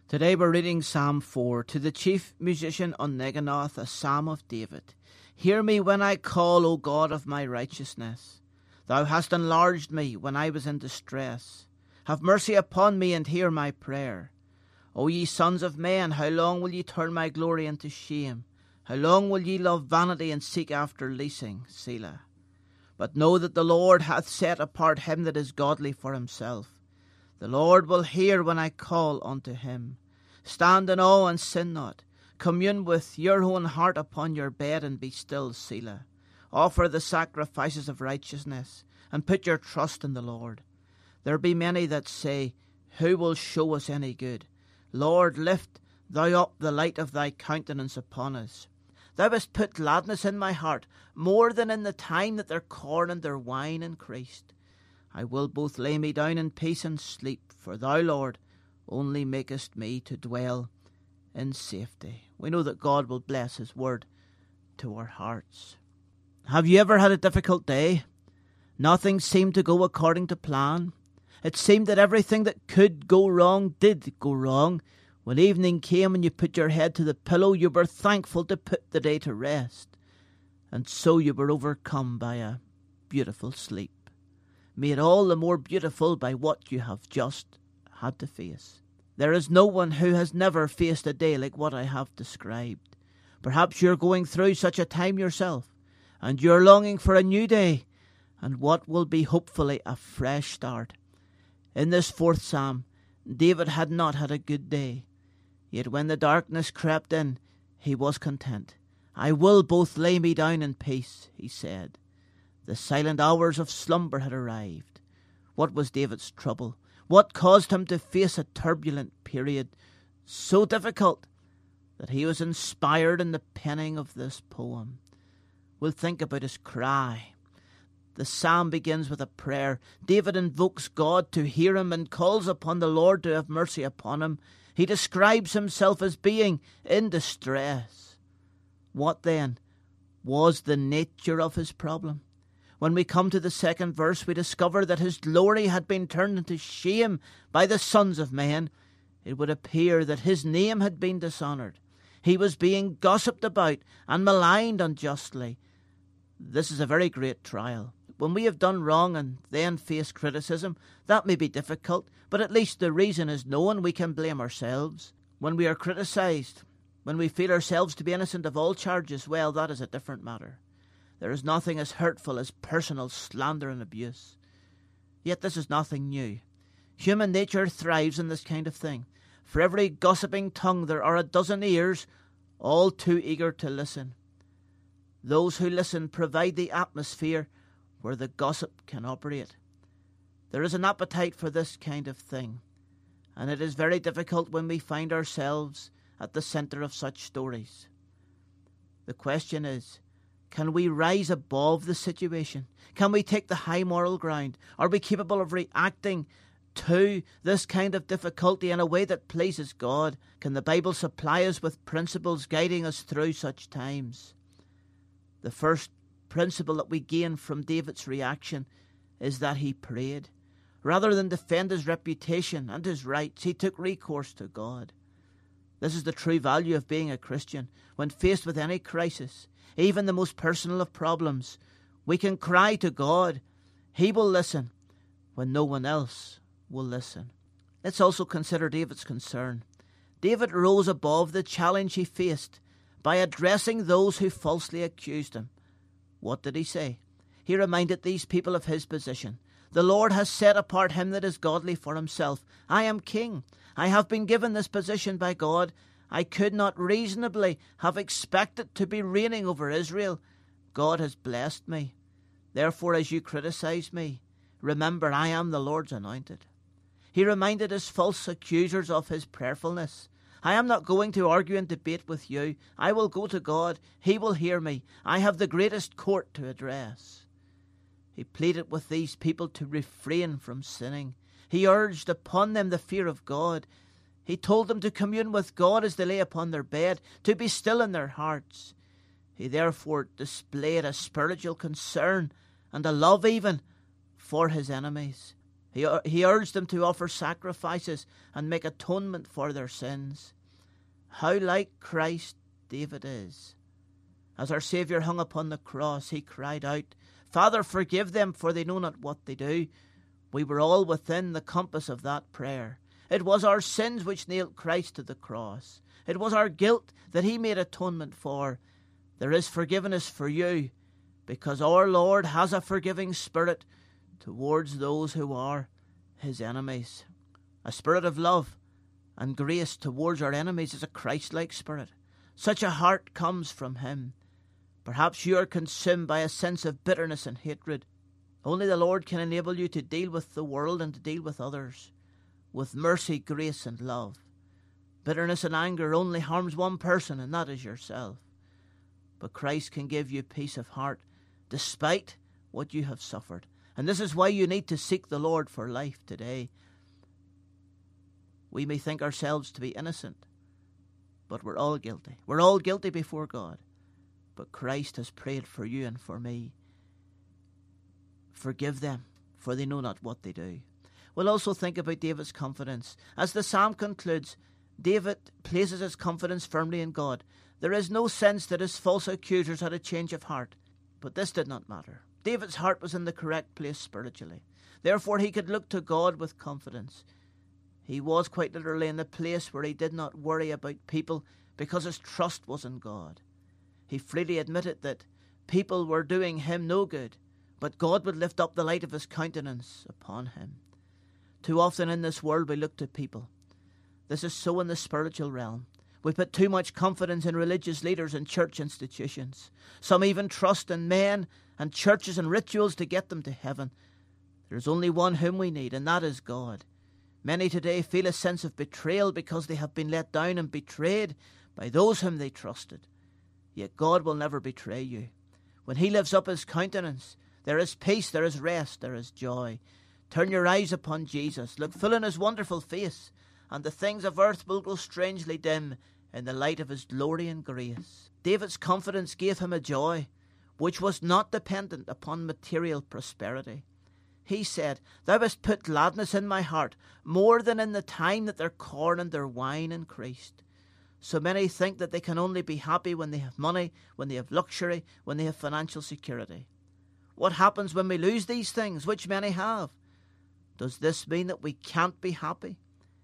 Today we're reading Psalm 4. To the chief musician on Neginoth, a psalm of David. Hear me when I call, O God of my righteousness. Thou hast enlarged me when I was in distress. Have mercy upon me and hear my prayer. O ye sons of men, how long will ye turn my glory into shame? How long will ye love vanity and seek after leasing? Selah. But know that the Lord hath set apart him that is godly for himself. The Lord will hear when I call unto him. Stand in awe and sin not. Commune with your own heart upon your bed and be still, Selah. Offer the sacrifices of righteousness and put your trust in the Lord. There be many that say, Who will show us any good? Lord, lift thou up the light of thy countenance upon us. Thou hast put gladness in my heart, more than in the time that their corn and their wine increased. I will both lay me down in peace and sleep, for thou, Lord, only makest me to dwell in safety. We know that God will bless his word to our hearts. Have you ever had a difficult day? Nothing seemed to go according to plan. It seemed that everything that could go wrong did go wrong. When evening came and you put your head to the pillow, you were thankful to put the day to rest. And so you were overcome by a beautiful sleep, made all the more beautiful by what you have just had to face. There is no one who has never faced a day like what I have described. Perhaps you're going through such a time yourself, and you're longing for a new day, and what will be hopefully a fresh start. In this fourth psalm, David had not had a good day, yet when the darkness crept in, he was content. I will both lay me down in peace, he said. The silent hours of slumber had arrived. What was David's trouble? What caused him to face a turbulent period so difficult that he was inspired in the penning of this poem? We'll think about his cry. The psalm begins with a prayer. David invokes God to hear him and calls upon the Lord to have mercy upon him. He describes himself as being in distress. What then was the nature of his problem? When we come to the second verse, we discover that his glory had been turned into shame by the sons of men. It would appear that his name had been dishonoured. He was being gossiped about and maligned unjustly. This is a very great trial. When we have done wrong and then face criticism, that may be difficult, but at least the reason is known. We can blame ourselves. When we are criticised, when we feel ourselves to be innocent of all charges, well, that is a different matter. There is nothing as hurtful as personal slander and abuse. Yet this is nothing new. Human nature thrives in this kind of thing. For every gossiping tongue there are a dozen ears, all too eager to listen. Those who listen provide the atmosphere where the gossip can operate. There is an appetite for this kind of thing, and it is very difficult when we find ourselves at the centre of such stories. The question is, can we rise above the situation? Can we take the high moral ground? Are we capable of reacting to this kind of difficulty in a way that pleases God? Can the Bible supply us with principles guiding us through such times? The first principle that we gain from David's reaction is that he prayed. Rather than defend his reputation and his rights, he took recourse to God. This is the true value of being a Christian. When faced with any crisis, even the most personal of problems, we can cry to God. He will listen when no one else will listen. Let's also consider David's concern. David rose above the challenge he faced by addressing those who falsely accused him. What did he say? He reminded these people of his position. The Lord has set apart him that is godly for himself. I am king. I have been given this position by God. I could not reasonably have expected to be reigning over Israel. God has blessed me. Therefore, as you criticize me, remember I am the Lord's anointed. He reminded his false accusers of his prayerfulness. I am not going to argue and debate with you. I will go to God. He will hear me. I have the greatest court to address. He pleaded with these people to refrain from sinning. He urged upon them the fear of God. He told them to commune with God as they lay upon their bed, to be still in their hearts. He therefore displayed a spiritual concern and a love even for his enemies. He urged them to offer sacrifices and make atonement for their sins. How like Christ David is. As our Saviour hung upon the cross, he cried out, Father, forgive them, for they know not what they do. We were all within the compass of that prayer. It was our sins which nailed Christ to the cross. It was our guilt that he made atonement for. There is forgiveness for you, because our Lord has a forgiving spirit towards those who are his enemies. A spirit of love and grace towards our enemies is a Christ-like spirit. Such a heart comes from him. Perhaps you are consumed by a sense of bitterness and hatred. Only the Lord can enable you to deal with the world and to deal with others with mercy, grace, and love. Bitterness and anger only harms one person, and that is yourself. But Christ can give you peace of heart despite what you have suffered. And this is why you need to seek the Lord for life today. We may think ourselves to be innocent, but we're all guilty. We're all guilty before God. But Christ has prayed for you and for me. Forgive them, for they know not what they do. We'll also think about David's confidence. As the psalm concludes, David places his confidence firmly in God. There is no sense that his false accusers had a change of heart. But this did not matter. David's heart was in the correct place spiritually. Therefore he could look to God with confidence. He was quite literally in the place where he did not worry about people because his trust was in God. He freely admitted that people were doing him no good, but God would lift up the light of his countenance upon him. Too often in this world we look to people. This is so in the spiritual realm. We put too much confidence in religious leaders and church institutions. Some even trust in men and churches and rituals to get them to heaven. There is only one whom we need, and that is God. Many today feel a sense of betrayal because they have been let down and betrayed by those whom they trusted. Yet God will never betray you. When he lifts up his countenance, there is peace, there is rest, there is joy. Turn your eyes upon Jesus. Look full in his wonderful face, and the things of earth will grow strangely dim in the light of his glory and grace. David's confidence gave him a joy which was not dependent upon material prosperity. He said, Thou hast put gladness in my heart, more than in the time that their corn and their wine increased. So many think that they can only be happy when they have money, when they have luxury, when they have financial security. What happens when we lose these things, which many have? Does this mean that we can't be happy?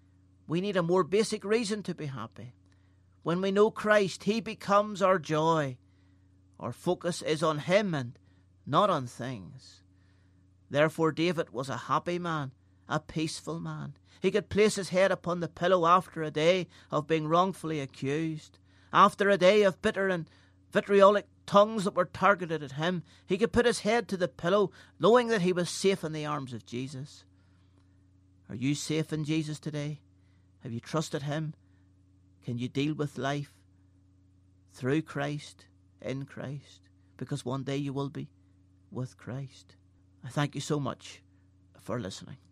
We need a more basic reason to be happy. When we know Christ, he becomes our joy. Our focus is on him and not on things. Therefore David was a happy man, a peaceful man. He could place his head upon the pillow after a day of being wrongfully accused. After a day of bitter and vitriolic tongues that were targeted at him, he could put his head to the pillow knowing that he was safe in the arms of Jesus. Are you safe in Jesus today? Have you trusted him? Can you deal with life through Christ, in Christ? Because one day you will be with Christ. I thank you so much for listening.